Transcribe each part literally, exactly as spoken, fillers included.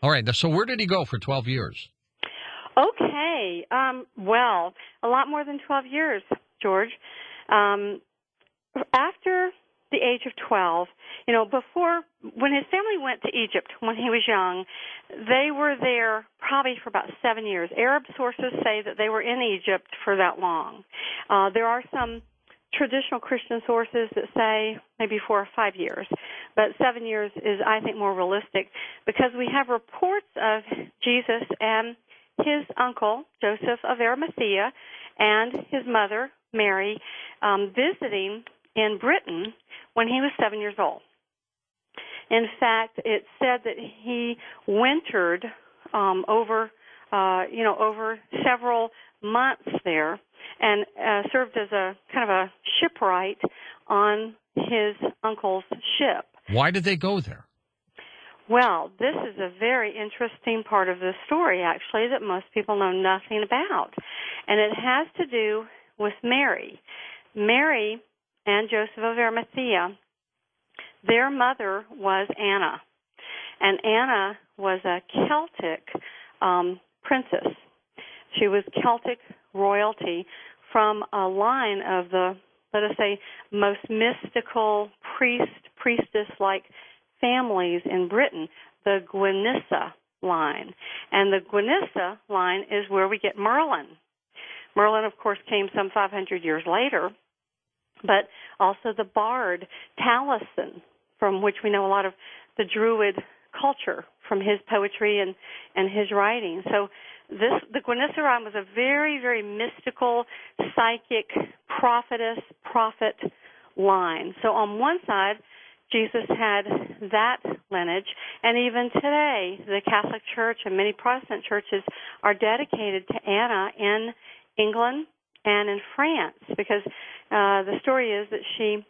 All right. So where did he go for twelve years? Okay. Um, well, a lot more than twelve years, George. Um, after the age of twelve, you know, before, when his family went to Egypt when he was young, they were there probably for about seven years. Arab sources say that they were in Egypt for that long. Uh, there are some traditional Christian sources that say maybe four or five years, but seven years is, I think, more realistic because we have reports of Jesus and his uncle, Joseph of Arimathea, and his mother, Mary, um, visiting in Britain when he was seven years old. In fact, it said that he wintered um, over, uh, you know, over several months there and uh, served as a kind of a shipwright on his uncle's ship. Why did they go there? Well, this is a very interesting part of the story, actually, that most people know nothing about. And it has to do with Mary. Mary and Joseph of Arimathea, their mother was Anna. And Anna was a Celtic um, princess. She was Celtic royalty from a line of the, let us say, most mystical priest, priestess-like families in Britain, the Gwynessa line. And the Gwynessa line is where we get Merlin. Merlin, of course, came some five hundred years later, but also the bard Taliesin, from which we know a lot of the Druid culture from his poetry and, and his writing. So this, the Gwynessa line was a very, very mystical, psychic, prophetess, prophet line. So on one side, Jesus had that lineage, and even today, the Catholic Church and many Protestant churches are dedicated to Anna in England and in France, because uh, the story is that she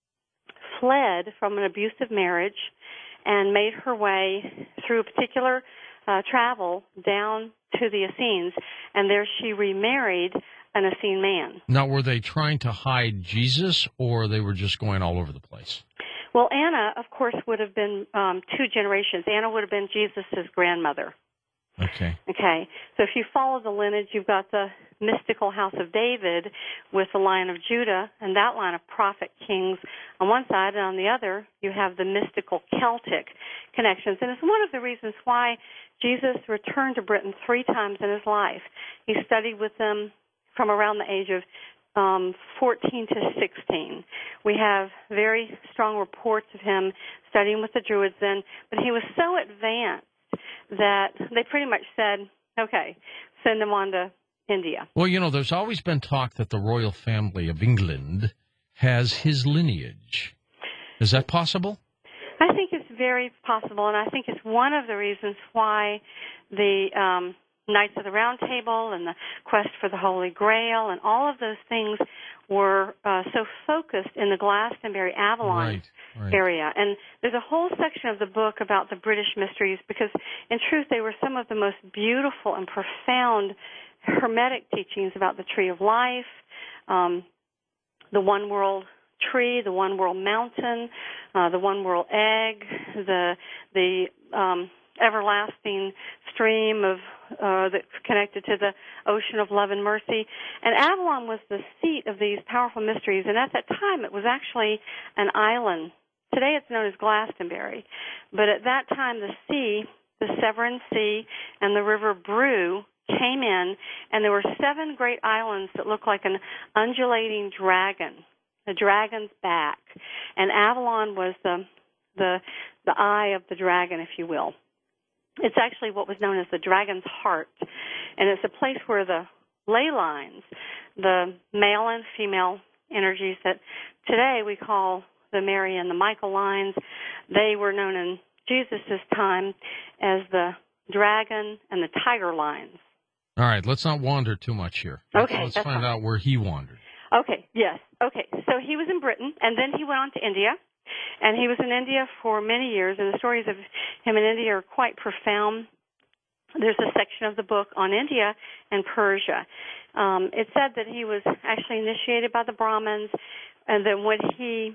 fled from an abusive marriage and made her way through a particular uh, travel down to the Essenes, and there she remarried an Essene man. Now, were they trying to hide Jesus, or they were just going all over the place? Well, Anna, of course, would have been um, two generations. Anna would have been Jesus' grandmother. Okay. Okay. So if you follow the lineage, you've got the mystical house of David with the line of Judah and that line of prophet kings on one side, and on the other, you have the mystical Celtic connections. And it's one of the reasons why Jesus returned to Britain three times in his life. He studied with them from around the age of Um, fourteen to sixteen. We have very strong reports of him studying with the Druids then, but he was so advanced that they pretty much said, okay, send him on to India. Well, you know, there's always been talk that the royal family of England has his lineage. Is that possible? I think it's very possible, and I think it's one of the reasons why the um, Knights of the Round Table and the quest for the Holy Grail and all of those things were uh, so focused in the Glastonbury, Avalon right, right. area. And there's a whole section of the book about the British mysteries because, in truth, they were some of the most beautiful and profound Hermetic teachings about the Tree of Life, um, the One World Tree, the One World Mountain, uh, the One World Egg, the the um, everlasting stream of uh, that's connected to the ocean of love and mercy. And Avalon was the seat of these powerful mysteries, and at that time it was actually an island. Today it's known as Glastonbury, but at that time the sea, the Severn Sea, and the River Brue came in, and there were seven great islands that looked like an undulating dragon, the dragon's back, and Avalon was the the the eye of the dragon, if you will. It's actually what was known as the dragon's heart, and it's a place where the ley lines, the male and female energies that today we call the Mary and the Michael lines, they were known in Jesus' time as the dragon and the tiger lines. All right, let's not wander too much here. Let's, Okay, let's that's find fine. out where he wandered. Okay, yes. Okay, so he was in Britain, and then he went on to India. And he was in India for many years, and the stories of him in India are quite profound. There's a section of the book on India and Persia. Um, it said that he was actually initiated by the Brahmins, and then when he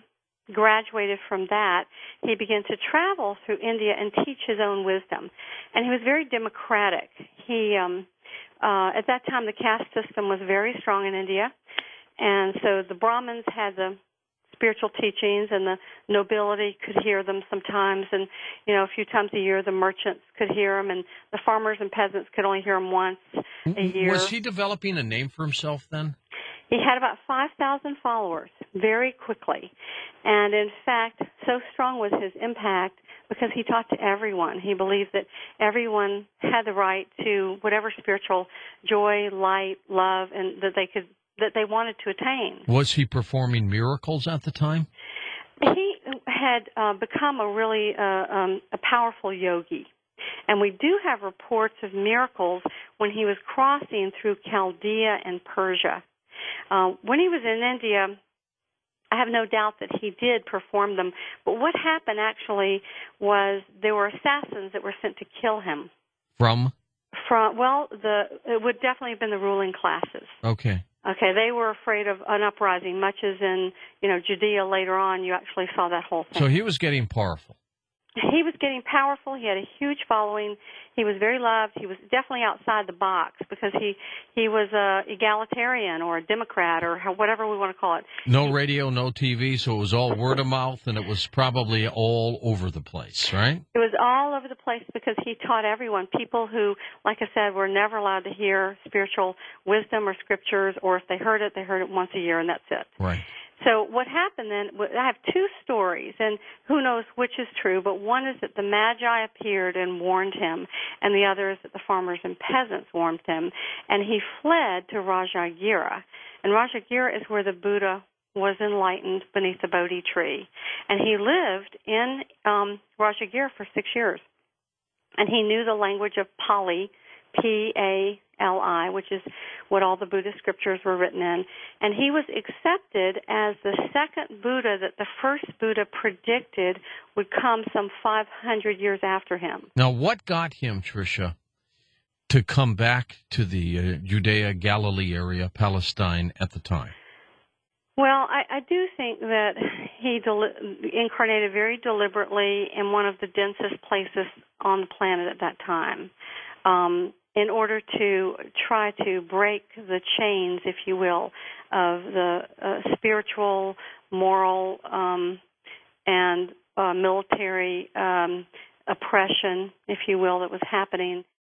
graduated from that, he began to travel through India and teach his own wisdom. And he was very democratic. He, um, uh, at that time, the caste system was very strong in India, and so the Brahmins had the spiritual teachings, and the nobility could hear them sometimes, and you know, a few times a year, the merchants could hear them, and the farmers and peasants could only hear them once a year. Was he developing a name for himself then? He had about five thousand followers very quickly. And in fact, so strong was his impact because he taught to everyone. He believed that everyone had the right to whatever spiritual joy, light, love, and that they could that they wanted to attain. Was he performing miracles at the time? He had uh, become a really uh, um, a powerful yogi. And we do have reports of miracles when he was crossing through Chaldea and Persia. Uh, when he was in India, I have no doubt that he did perform them. But what happened actually was there were assassins that were sent to kill him. From? From well, the it would definitely have been the ruling classes. Okay. Okay, they were afraid of an uprising, much as in, you know, Judea later on, you actually saw that whole thing. So he was getting powerful. He was getting powerful. He had a huge following. He was very loved. He was definitely outside the box because he, he was a egalitarian or a Democrat or whatever we want to call it. No radio, no T V, so it was all word of mouth, and it was probably all over the place, right? It was all over the place because he taught everyone, people who, like I said, were never allowed to hear spiritual wisdom or scriptures, or if they heard it, they heard it once a year, and that's it. Right. So what happened then, I have two stories, and who knows which is true, but one is that the Magi appeared and warned him, and the other is that the farmers and peasants warned him, and he fled to Rajagira. And Rajagira is where the Buddha was enlightened beneath the Bodhi tree. And he lived in um, Rajagira for six years. And he knew the language of Pali, P A L I, which is what all the Buddhist scriptures were written in. And he was accepted as the second Buddha that the first Buddha predicted would come some five hundred years after him. Now, what got him, Tricia, to come back to the uh, Judea, Galilee area, Palestine at the time? Well, I, I do think that he deli- incarnated very deliberately in one of the densest places on the planet at that time. Um, in order to try to break the chains, if you will, of the uh, spiritual, moral, um, and uh, military um, oppression, if you will, that was happening